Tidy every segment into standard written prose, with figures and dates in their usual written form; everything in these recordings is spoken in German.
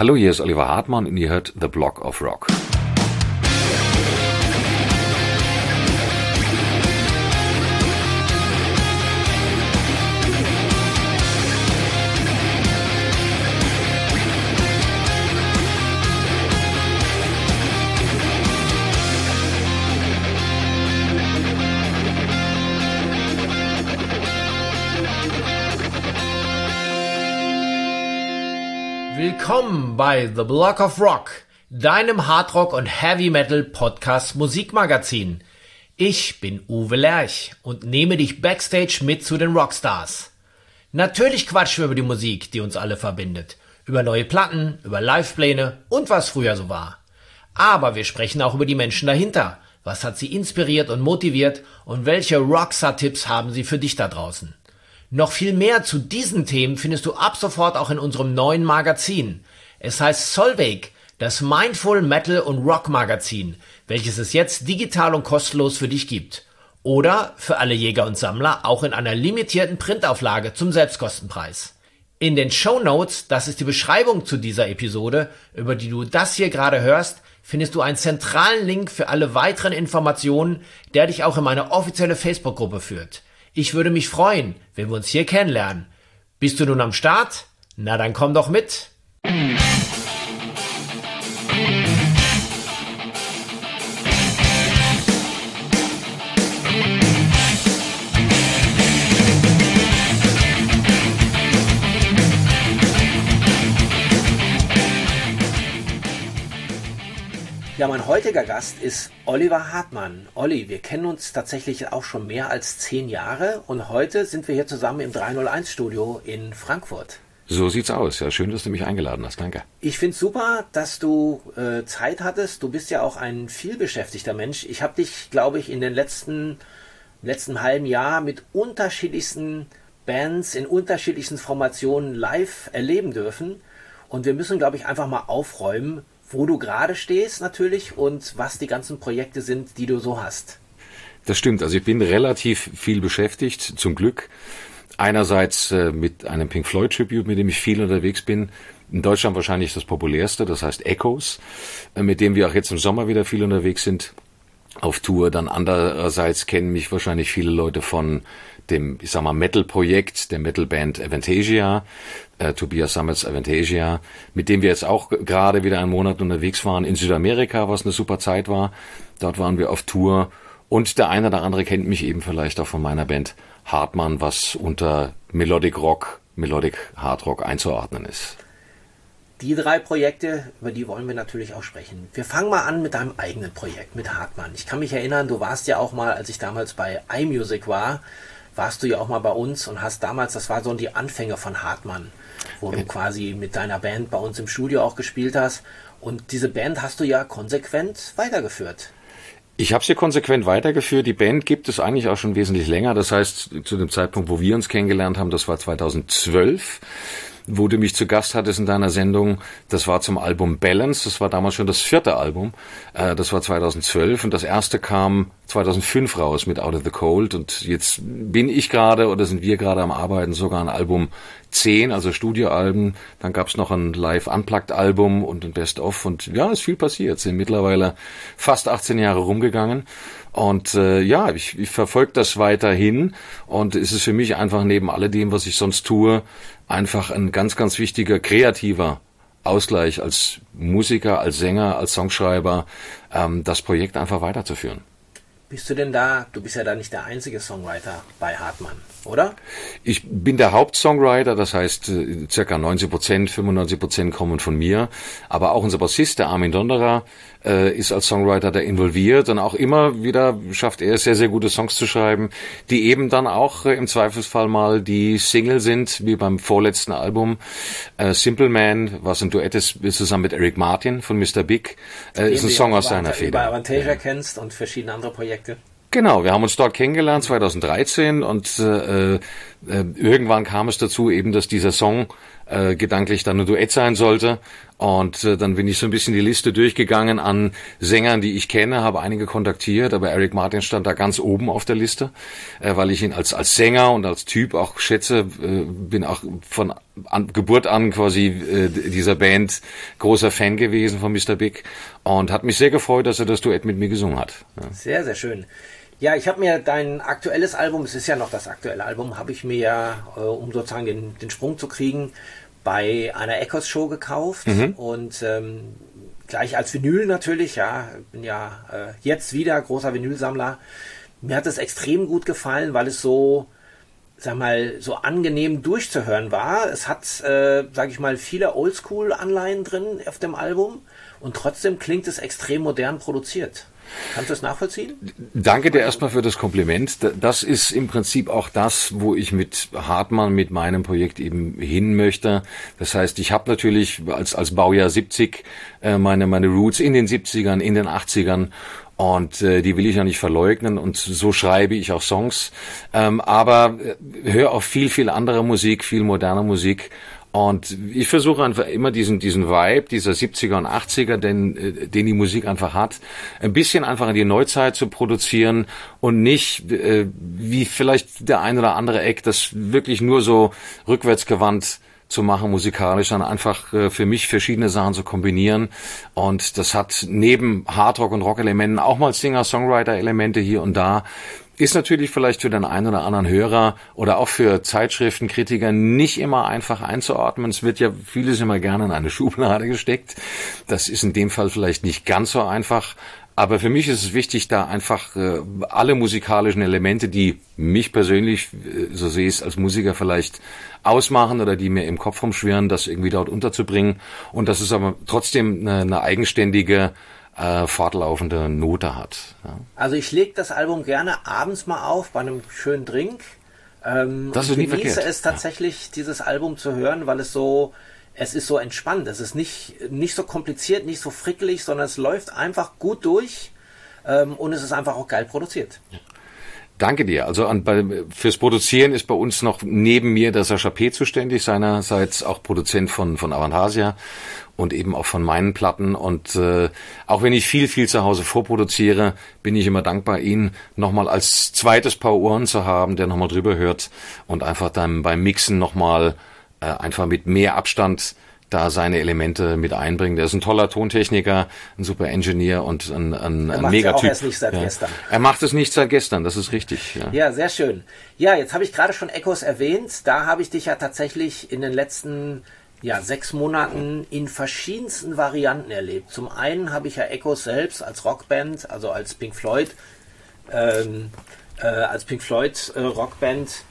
Hallo, hier ist Oliver Hartmann und ihr hört The Block of Rock. Willkommen bei The Block of Rock, deinem Hardrock- und Heavy-Metal-Podcast-Musikmagazin. Ich bin Uwe Lerch und nehme dich backstage mit zu den Rockstars. Natürlich quatschen wir über die Musik, die uns alle verbindet, über neue Platten, über Livepläne und was früher so war. Aber wir sprechen auch über die Menschen dahinter. Was hat sie inspiriert und motiviert und welche Rockstar-Tipps haben sie für dich da draußen? Noch viel mehr zu diesen Themen findest du ab sofort auch in unserem neuen Magazin. Es heißt Solveig, das Mindful Metal und Rock Magazin, welches es jetzt digital und kostenlos für dich gibt. Oder für alle Jäger und Sammler auch in einer limitierten Printauflage zum Selbstkostenpreis. In den Shownotes, das ist die Beschreibung zu dieser Episode, über die du das hier gerade hörst, findest du einen zentralen Link für alle weiteren Informationen, der dich auch in meine offizielle Facebook-Gruppe führt. Ich würde mich freuen, wenn wir uns hier kennenlernen. Bist du nun am Start? Na dann komm doch mit! Ja, mein heutiger Gast ist Oliver Hartmann. Olli, wir kennen uns tatsächlich auch schon mehr als 10 Jahre und heute sind wir hier zusammen im 301-Studio in Frankfurt. So sieht's aus. Ja, schön, dass du mich eingeladen hast. Danke. Ich find's super, dass du Zeit hattest. Du bist ja auch ein vielbeschäftigter Mensch. Ich habe dich, glaube ich, in den letzten halben Jahr mit unterschiedlichsten Bands in unterschiedlichsten Formationen live erleben dürfen. Und wir müssen, glaube ich, einfach mal aufräumen, wo du gerade stehst natürlich und was die ganzen Projekte sind, die du so hast. Das stimmt, also ich bin relativ viel beschäftigt, zum Glück. Einerseits mit einem Pink Floyd Tribute, mit dem ich viel unterwegs bin. In Deutschland wahrscheinlich das populärste, das heißt Echoes, mit dem wir auch jetzt im Sommer wieder viel unterwegs sind auf Tour. Dann andererseits kennen mich wahrscheinlich viele Leute von dem, ich sag mal, Metal-Projekt der Metal-Band Avantasia, Tobias Summers Avantasia, mit dem wir jetzt auch gerade wieder einen Monat unterwegs waren in Südamerika, was eine super Zeit war. Dort waren wir auf Tour und der eine oder andere kennt mich eben vielleicht auch von meiner Band Hartmann, was unter Melodic Rock, Melodic Hard Rock einzuordnen ist. Die 3 Projekte, über die wollen wir natürlich auch sprechen. Wir fangen mal an mit deinem eigenen Projekt, mit Hartmann. Ich kann mich erinnern, du warst ja auch mal, als ich damals bei iMusic war, warst du ja auch mal bei uns und hast damals, das war so die Anfänge von Hartmann, wo du quasi mit deiner Band bei uns im Studio auch gespielt hast. Und diese Band hast du ja konsequent weitergeführt. Ich habe sie konsequent weitergeführt. Die Band gibt es eigentlich auch schon wesentlich länger. Das heißt, zu dem Zeitpunkt, wo wir uns kennengelernt haben, das war 2012. Wo du mich zu Gast hattest in deiner Sendung, das war zum Album Balance, das war damals schon das 4. Album, das war 2012 und das erste kam 2005 raus mit Out of the Cold und jetzt bin ich gerade oder sind wir gerade am Arbeiten sogar an Album 10, also Studioalben, dann gab's noch ein Live-Unplugged-Album und ein Best-of und ja, ist viel passiert, sind mittlerweile fast 18 Jahre rumgegangen. Und ich verfolge das weiterhin und es ist für mich einfach neben alledem, was ich sonst tue, einfach ein ganz, ganz wichtiger kreativer Ausgleich als Musiker, als Sänger, als Songschreiber, das Projekt einfach weiterzuführen. Bist du denn da, du bist ja da nicht der einzige Songwriter bei Hartmann, oder? Ich bin der Hauptsongwriter, das heißt circa 90%, 95% kommen von mir, aber auch unser Bassist, der Armin Donderer, ist als Songwriter da involviert und auch immer wieder schafft er sehr, sehr gute Songs zu schreiben, die eben dann auch im Zweifelsfall mal die Single sind, wie beim vorletzten Album Simple Man, was ein Duett ist zusammen mit Eric Martin von Mr. Big, ist ein Song aus seiner Feder. Bei Avantasia kennst und verschiedene andere Projekte. Genau, wir haben uns dort kennengelernt 2013 und Irgendwann kam es dazu eben, dass dieser Song gedanklich dann ein Duett sein sollte. Und dann bin ich so ein bisschen die Liste durchgegangen an Sängern, die ich kenne, habe einige kontaktiert, aber Eric Martin stand da ganz oben auf der Liste, weil ich ihn als Sänger und als Typ auch schätze, bin auch von Geburt an quasi dieser Band großer Fan gewesen von Mr. Big und hat mich sehr gefreut, dass er das Duett mit mir gesungen hat. Ja. Sehr, sehr schön. Ja, ich habe mir dein aktuelles Album, es ist ja noch das aktuelle Album, habe ich mir ja, um sozusagen den Sprung zu kriegen, bei einer Echos Show gekauft und gleich als Vinyl natürlich, ja, bin ja jetzt wieder großer Vinylsammler. Mir hat es extrem gut gefallen, weil es so, sag mal, so angenehm durchzuhören war. Es hat, sag ich mal, viele Oldschool-Anleihen drin auf dem Album und trotzdem klingt es extrem modern produziert. Kannst du das nachvollziehen? Danke dir erstmal für das Kompliment. Das ist im Prinzip auch das, wo ich mit Hartmann, mit meinem Projekt eben hin möchte. Das heißt, ich habe natürlich als Baujahr 70 meine Roots in den 70ern, in den 80ern und die will ich ja nicht verleugnen und so schreibe ich auch Songs. Aber höre auch viel andere Musik, viel moderne Musik. Und ich versuche einfach immer diesen Vibe dieser 70er und 80er, den die Musik einfach hat, ein bisschen einfach in die Neuzeit zu produzieren und nicht wie vielleicht der ein oder andere Eck, das wirklich nur so rückwärtsgewandt zu machen musikalisch, sondern einfach für mich verschiedene Sachen zu kombinieren. Und das hat neben Hardrock- und Rock-Elementen auch mal Singer-Songwriter-Elemente hier und da. Ist natürlich vielleicht für den einen oder anderen Hörer oder auch für Zeitschriftenkritiker nicht immer einfach einzuordnen. Es wird ja vieles immer gerne in eine Schublade gesteckt. Das ist in dem Fall vielleicht nicht ganz so einfach. Aber für mich ist es wichtig, da einfach alle musikalischen Elemente, die mich persönlich, so sehe ich es als Musiker vielleicht ausmachen oder die mir im Kopf rumschwirren, das irgendwie dort unterzubringen. Und das ist aber trotzdem eine eigenständige fortlaufende Note hat. Ja. Also ich lege das Album gerne abends mal auf bei einem schönen Drink. Das ist nie verkehrt. Ich genieße es tatsächlich, dieses Album zu hören, weil es ist so entspannt. Es ist nicht so kompliziert, nicht so frickelig, sondern es läuft einfach gut durch und es ist einfach auch geil produziert. Ja. Danke dir. Also fürs Produzieren ist bei uns noch neben mir der Sascha P. zuständig, seinerseits auch Produzent von Avantasia und eben auch von meinen Platten. Und auch wenn ich viel zu Hause vorproduziere, bin ich immer dankbar, ihn nochmal als zweites Paar Ohren zu haben, der nochmal drüber hört und einfach dann beim Mixen nochmal einfach mit mehr Abstand da seine Elemente mit einbringen. Der ist ein toller Tontechniker, ein super Engineer und ein Megatyp. Er macht es auch erst nicht seit gestern. Er macht es nicht seit gestern, das ist richtig. Ja, sehr schön. Ja, jetzt habe ich gerade schon Echos erwähnt. Da habe ich dich ja tatsächlich in den letzten 6 Monaten in verschiedensten Varianten erlebt. Zum einen habe ich ja Echos selbst als Rockband, also als Pink Floyd, Rockband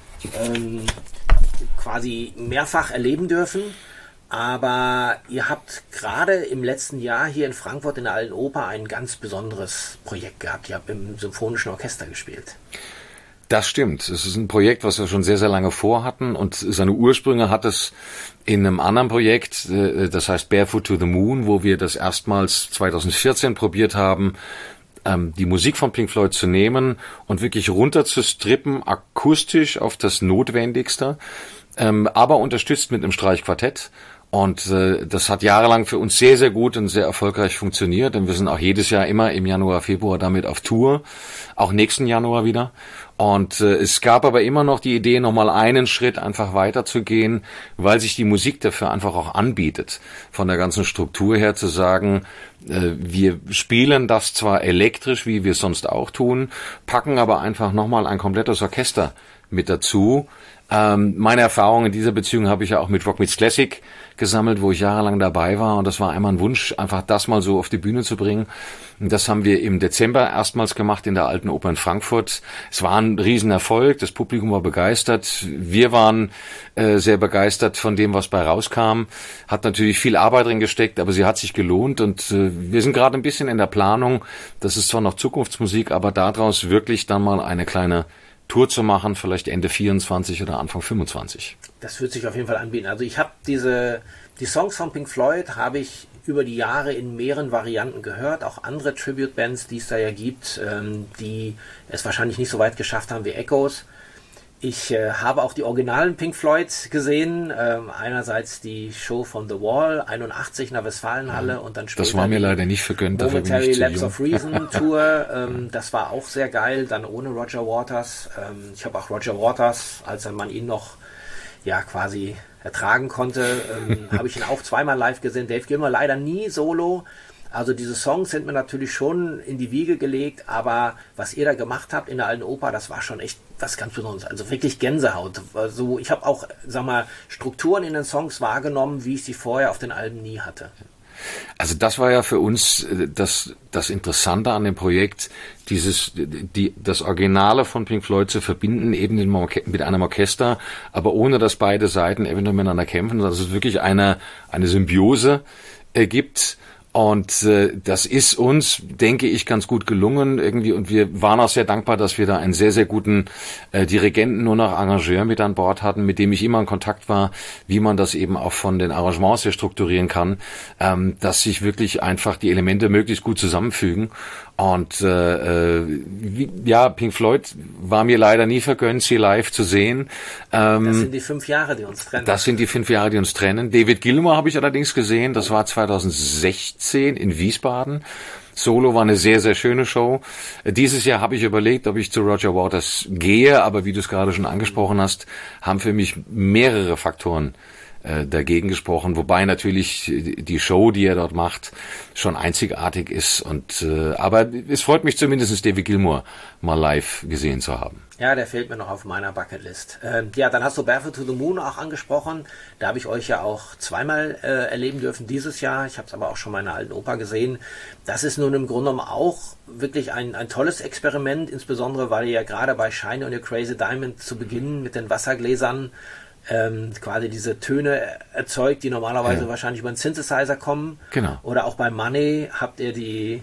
quasi mehrfach erleben dürfen. Aber ihr habt gerade im letzten Jahr hier in Frankfurt in der Alten Oper ein ganz besonderes Projekt gehabt. Ihr habt im Symphonischen Orchester gespielt. Das stimmt. Es ist ein Projekt, was wir schon sehr lange vorhatten und seine Ursprünge hat es in einem anderen Projekt, das heißt Barefoot to the Moon, wo wir das erstmals 2014 probiert haben, die Musik von Pink Floyd zu nehmen und wirklich runter zu strippen, akustisch auf das Notwendigste, aber unterstützt mit einem Streichquartett. Und das hat jahrelang für uns sehr gut und sehr erfolgreich funktioniert. Und wir sind auch jedes Jahr immer im Januar, Februar damit auf Tour, auch nächsten Januar wieder. Und es gab aber immer noch die Idee, nochmal einen Schritt einfach weiterzugehen, weil sich die Musik dafür einfach auch anbietet. Von der ganzen Struktur her zu sagen, wir spielen das zwar elektrisch, wie wir es sonst auch tun, packen aber einfach nochmal ein komplettes Orchester mit dazu. Meine Erfahrung in dieser Beziehung habe ich ja auch mit Rock Meets Classic gesammelt, wo ich jahrelang dabei war. Und das war einmal ein Wunsch, einfach das mal so auf die Bühne zu bringen. Und das haben wir im Dezember erstmals gemacht in der Alten Oper in Frankfurt. Es war ein Riesenerfolg, das Publikum war begeistert. Wir waren sehr begeistert von dem, was bei rauskam. Hat natürlich viel Arbeit drin gesteckt, aber sie hat sich gelohnt. Und wir sind gerade ein bisschen in der Planung. Das ist zwar noch Zukunftsmusik, aber daraus wirklich dann mal eine kleine Tour zu machen, vielleicht Ende 24 oder Anfang 25. Das wird sich auf jeden Fall anbieten. Also ich habe die Songs von Pink Floyd habe ich über die Jahre in mehreren Varianten gehört, auch andere Tribute-Bands, die es da ja gibt, die es wahrscheinlich nicht so weit geschafft haben wie Echos. Ich habe auch die originalen Pink Floyd gesehen. Einerseits die Show von The Wall, 81 in der Westfalenhalle und dann später das war mir leider nicht vergönnt. Momentary Lapse of Reason Tour. Das war auch sehr geil, dann ohne Roger Waters. Ich habe auch Roger Waters, als man ihn noch quasi ertragen konnte, habe ich ihn auch zweimal live gesehen. Dave Gilmour leider nie solo. Also diese Songs sind mir natürlich schon in die Wiege gelegt, aber was ihr da gemacht habt in der Alten Oper, das war schon echt was ganz Besonderes. Also wirklich Gänsehaut. Also ich habe auch, Strukturen in den Songs wahrgenommen, wie ich sie vorher auf den Alben nie hatte. Also das war ja für uns das Interessante an dem Projekt, das Originale von Pink Floyd zu verbinden, eben mit einem Orchester, aber ohne dass beide Seiten eventuell miteinander kämpfen, dass es wirklich eine Symbiose gibt. Und das ist uns, denke ich, ganz gut gelungen irgendwie, und wir waren auch sehr dankbar, dass wir da einen sehr, sehr guten Dirigenten, nur noch Arrangeur mit an Bord hatten, mit dem ich immer in Kontakt war, wie man das eben auch von den Arrangements her strukturieren kann, dass sich wirklich einfach die Elemente möglichst gut zusammenfügen. Und Pink Floyd war mir leider nie vergönnt, sie live zu sehen. Das sind die 5 Jahre, die uns trennen. Das sind die 5 Jahre, die uns trennen. David Gilmour habe ich allerdings gesehen. Das war 2016 in Wiesbaden. Solo war eine sehr, sehr schöne Show. Dieses Jahr habe ich überlegt, ob ich zu Roger Waters gehe, aber wie du es gerade schon angesprochen hast, haben für mich mehrere Faktoren dagegen gesprochen, wobei natürlich die Show, die er dort macht, schon einzigartig ist. Aber es freut mich zumindest, David Gilmour mal live gesehen zu haben. Ja, der fehlt mir noch auf meiner Bucketlist. Dann hast du Barefoot to the Moon auch angesprochen. Da habe ich euch ja auch zweimal erleben dürfen dieses Jahr. Ich habe es aber auch schon mal in der Alten Oper gesehen. Das ist nun im Grunde genommen auch wirklich ein tolles Experiment, insbesondere weil ihr ja gerade bei Shine on Your Crazy Diamond zu Beginn mit den Wassergläsern quasi diese Töne erzeugt, die normalerweise wahrscheinlich über einen Synthesizer kommen. Genau. Oder auch bei Money habt ihr die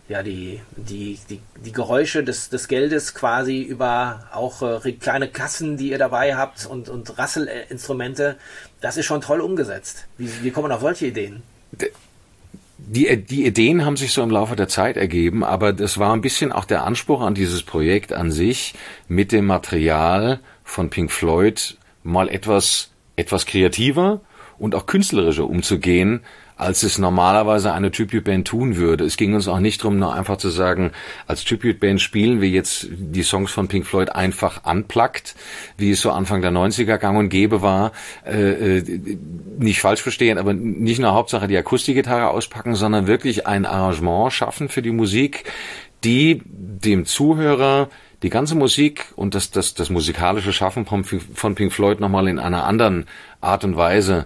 Geräusche des Geldes quasi über auch kleine Kassen, die ihr dabei habt und Rasselinstrumente. Das ist schon toll umgesetzt. Wie kommt man auf solche Ideen? Die Ideen haben sich so im Laufe der Zeit ergeben, aber das war ein bisschen auch der Anspruch an dieses Projekt an sich, mit dem Material von Pink Floyd mal etwas kreativer und auch künstlerischer umzugehen, als es normalerweise eine Tribute-Band tun würde. Es ging uns auch nicht darum, nur einfach zu sagen, als Tribute-Band spielen wir jetzt die Songs von Pink Floyd einfach unplugged, wie es so Anfang der 90er gang und gäbe war. Nicht falsch verstehen, aber nicht nur Hauptsache die Akustikgitarre auspacken, sondern wirklich ein Arrangement schaffen für die Musik, die dem Zuhörer die ganze Musik und das musikalische Schaffen von Pink Floyd nochmal in einer anderen Art und Weise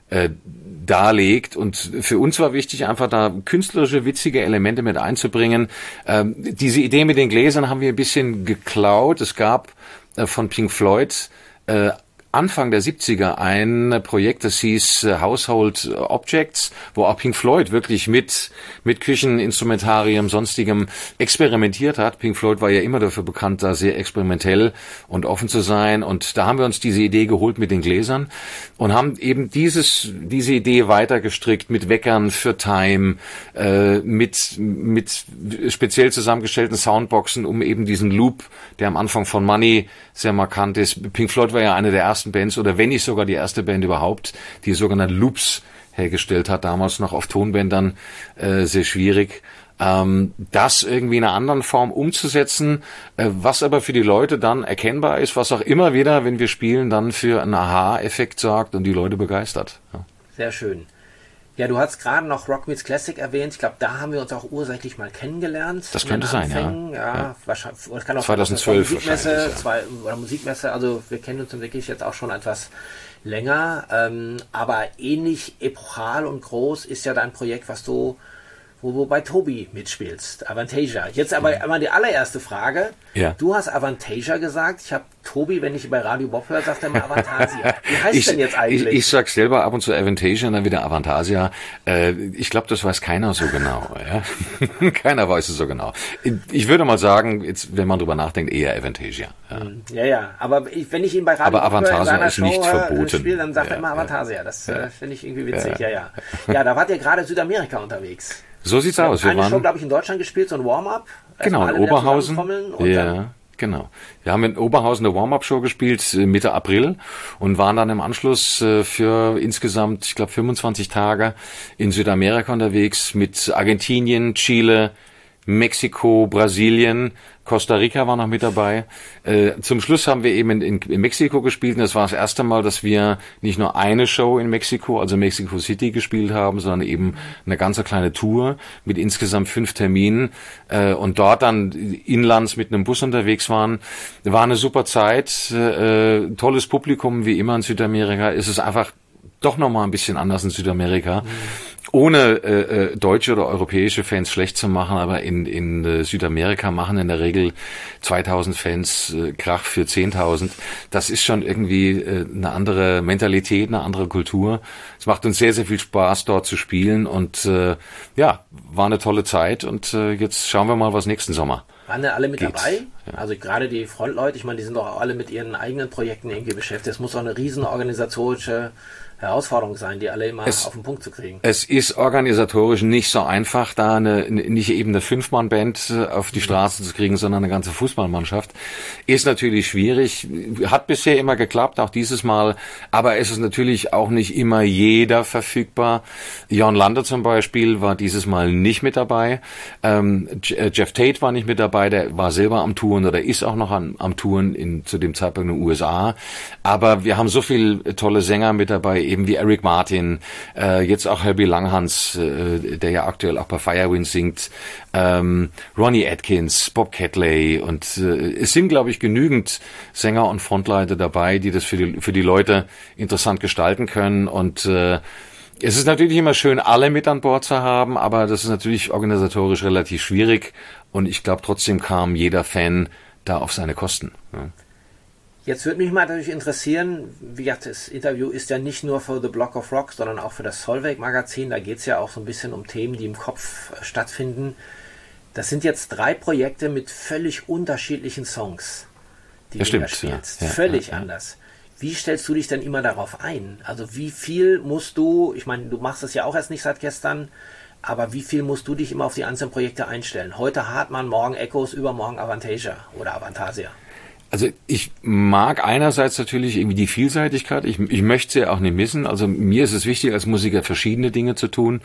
darlegt. Und für uns war wichtig, einfach da künstlerische, witzige Elemente mit einzubringen. Diese Idee mit den Gläsern haben wir ein bisschen geklaut. Es gab von Pink Floyd Anfang der 70er ein Projekt, das hieß Household Objects, wo auch Pink Floyd wirklich mit Kücheninstrumentarium, sonstigem experimentiert hat. Pink Floyd war ja immer dafür bekannt, da sehr experimentell und offen zu sein. Und da haben wir uns diese Idee geholt mit den Gläsern und haben eben diese Idee weitergestrickt mit Weckern für Time, mit speziell zusammengestellten Soundboxen, um eben diesen Loop, der am Anfang von Money sehr markant ist. Pink Floyd war ja eine der ersten Bands, oder wenn nicht sogar die erste Band überhaupt, die sogenannten Loops hergestellt hat, damals noch auf Tonbändern, sehr schwierig. Das irgendwie in einer anderen Form umzusetzen, was aber für die Leute dann erkennbar ist, was auch immer wieder, wenn wir spielen, dann für einen Aha-Effekt sorgt und die Leute begeistert. Ja. Sehr schön. Ja, du hast gerade noch Rock Meets Classic erwähnt. Ich glaube, da haben wir uns auch ursächlich mal kennengelernt. Das könnte sein, ja. Wahrscheinlich, es kann auch 2012 Musikmesse, Musikmesse. Also wir kennen uns wirklich jetzt auch schon etwas länger. Aber ähnlich epochal und groß ist ja dein Projekt, was du wo du bei Tobi mitspielst, Avantasia. Jetzt aber einmal die allererste Frage. Ja. Du hast Avantasia gesagt. Ich habe Tobi, wenn ich bei Radio Bob höre, sagt er mal Avantasia. Wie heißt denn jetzt eigentlich? Ich sag selber ab und zu Avantasia und dann wieder Avantasia. Ich glaube, das weiß keiner so genau. Ja? Keiner weiß es so genau. Ich würde mal sagen, jetzt, wenn man drüber nachdenkt, eher Avantasia. Ja. Aber wenn ich ihn bei Radio Bob höre, in seiner ist nicht verboten. Spiele, dann sagt er immer Avantasia. Das finde ich irgendwie witzig. Ja, da wart ihr gerade Südamerika unterwegs. So sieht's aus. Wir haben eine Show, glaube ich, in Deutschland gespielt, so ein Warm-up. Genau, in Oberhausen. Genau. Wir haben in Oberhausen eine Warm-Up-Show gespielt Mitte April und waren dann im Anschluss für insgesamt, ich glaube, 25 Tage in Südamerika unterwegs mit Argentinien, Chile, Mexiko, Brasilien, Costa Rica war noch mit dabei. Zum Schluss haben wir eben in Mexiko gespielt und das war das erste Mal, dass wir nicht nur eine Show in Mexiko, also Mexico City gespielt haben, sondern eben eine ganze kleine Tour mit insgesamt 5 Terminen und dort dann inlands mit einem Bus unterwegs waren. War eine super Zeit, tolles Publikum, wie immer in Südamerika. Es ist einfach doch nochmal ein bisschen anders in Südamerika. Ohne deutsche oder europäische Fans schlecht zu machen, aber in Südamerika machen in der Regel 2000 Fans Krach für 10.000. Das ist schon irgendwie eine andere Mentalität, eine andere Kultur. Es macht uns sehr, sehr viel Spaß, dort zu spielen und ja, war eine tolle Zeit und jetzt schauen wir mal, was nächsten Sommer waren denn alle mit geht. dabei? Ja. Also gerade die Frontleute, ich meine, die sind doch auch alle mit ihren eigenen Projekten irgendwie beschäftigt. Es muss doch eine riesen organisatorische Herausforderung sein, die alle immer auf den Punkt zu kriegen. Es ist organisatorisch nicht so einfach, da nicht eben eine 5-Mann-Band auf die Straße zu kriegen, sondern eine ganze Fußballmannschaft. Ist natürlich schwierig, hat bisher immer geklappt, auch dieses Mal, aber es ist natürlich auch nicht immer jeder verfügbar. Jon Lande zum Beispiel war dieses Mal nicht mit dabei. Jeff Tate war nicht mit dabei, der war selber am Touren oder ist auch noch am Touren zu dem Zeitpunkt in den USA. Aber wir haben so viel tolle Sänger mit dabei, eben wie Eric Martin, jetzt auch Herbie Langhans, der ja aktuell auch bei Firewind singt, Ronnie Atkins, Bob Catley und es sind, glaube ich, genügend Sänger und Frontleiter dabei, die das für die Leute interessant gestalten können und es ist natürlich immer schön, alle mit an Bord zu haben, aber das ist natürlich organisatorisch relativ schwierig und ich glaube, trotzdem kam jeder Fan da auf seine Kosten. Ja. Jetzt würde mich mal natürlich interessieren, wie gesagt, das Interview ist ja nicht nur für The Block of Rock, sondern auch für das Solveig Magazin. Da geht es ja auch so ein bisschen um Themen, die im Kopf stattfinden. Das sind jetzt 3 Projekte mit völlig unterschiedlichen Songs, die du da spielst. Ja, völlig anders. Wie stellst du dich denn immer darauf ein? Also wie viel musst du, ich meine, du machst das ja auch erst nicht seit gestern, aber wie viel musst du dich immer auf die einzelnen Projekte einstellen? Heute Hartmann, morgen Echos, übermorgen Avantasia oder Avantasia. Also ich mag einerseits natürlich irgendwie die Vielseitigkeit. Ich möchte sie auch nicht missen. Also mir ist es wichtig, als Musiker verschiedene Dinge zu tun.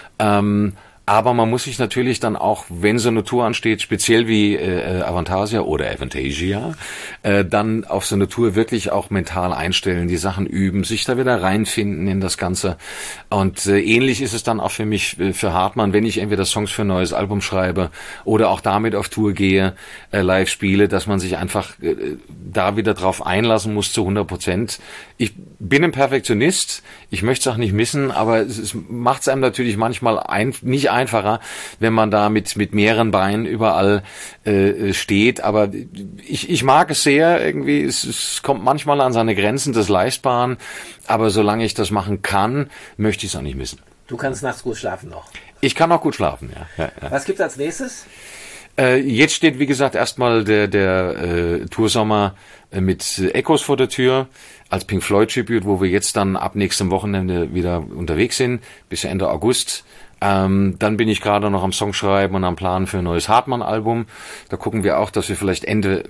Aber man muss sich natürlich dann auch, wenn so eine Tour ansteht, speziell wie Avantasia oder Avantasia, dann auf so eine Tour wirklich auch mental einstellen, die Sachen üben, sich da wieder reinfinden in das Ganze. Und ähnlich ist es dann auch für mich, für Hartmann, wenn ich entweder Songs für ein neues Album schreibe oder auch damit auf Tour gehe, live spiele, dass man sich einfach da wieder drauf einlassen muss zu 100%. Ich bin ein Perfektionist, ich möchte es auch nicht missen, aber es macht es einem natürlich manchmal nicht einfacher, wenn man da mit mehreren Beinen überall steht. Aber ich mag es sehr, irgendwie, es kommt manchmal an seine Grenzen des Leistbaren, aber solange ich das machen kann, möchte ich es auch nicht missen. Du kannst nachts gut schlafen noch. Ich kann auch gut schlafen, ja. Was gibt's als nächstes? Jetzt steht, wie gesagt, erstmal der Toursommer mit Echos vor der Tür als Pink Floyd Tribute, wo wir jetzt dann ab nächstem Wochenende wieder unterwegs sind, bis Ende August. Dann bin ich gerade noch am Songschreiben und am Plan für ein neues Hartmann-Album. Da gucken wir auch, dass wir vielleicht Ende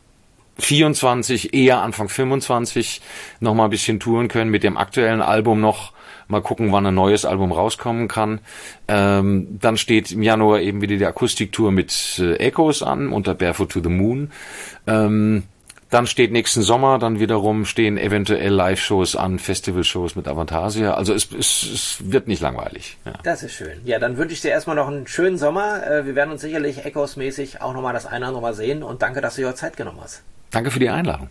24, eher Anfang 25 noch mal ein bisschen touren können mit dem aktuellen Album noch. Mal gucken, wann ein neues Album rauskommen kann. Dann steht im Januar eben wieder die Akustiktour mit Echos an unter Barefoot to the Moon. Dann steht nächsten Sommer, dann wiederum stehen eventuell Live-Shows an, Festival-Shows mit Avantasia. Also es wird nicht langweilig. Ja. Das ist schön. Ja, dann wünsche ich dir erstmal noch einen schönen Sommer. Wir werden uns sicherlich Echos-mäßig auch nochmal das eine oder andere Mal sehen. Und danke, dass du dir Zeit genommen hast. Danke für die Einladung.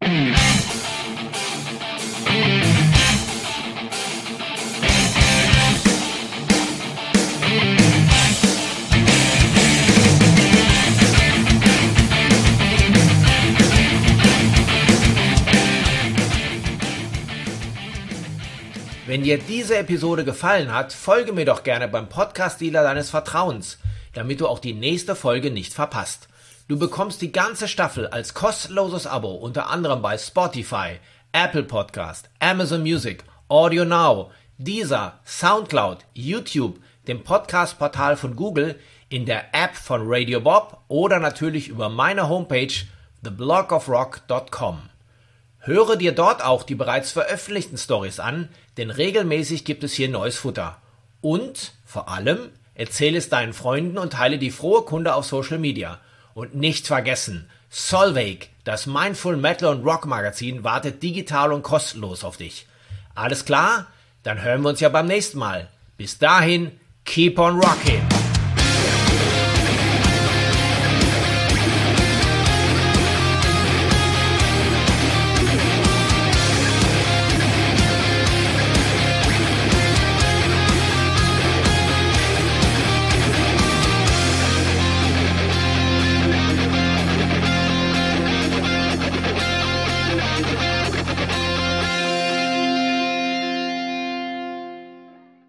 Wenn dir diese Episode gefallen hat, folge mir doch gerne beim Podcast-Dealer deines Vertrauens, damit du auch die nächste Folge nicht verpasst. Du bekommst die ganze Staffel als kostenloses Abo, unter anderem bei Spotify, Apple Podcast, Amazon Music, Audio Now, Deezer, Soundcloud, YouTube, dem Podcast-Portal von Google, in der App von Radio Bob oder natürlich über meine Homepage theblogofrock.com. Höre dir dort auch die bereits veröffentlichten Stories an, denn regelmäßig gibt es hier neues Futter. Und, vor allem, erzähle es deinen Freunden und teile die frohe Kunde auf Social Media. Und nicht vergessen, Solveig, das Mindful Metal und Rock Magazin, wartet digital und kostenlos auf dich. Alles klar? Dann hören wir uns ja beim nächsten Mal. Bis dahin, keep on rocking!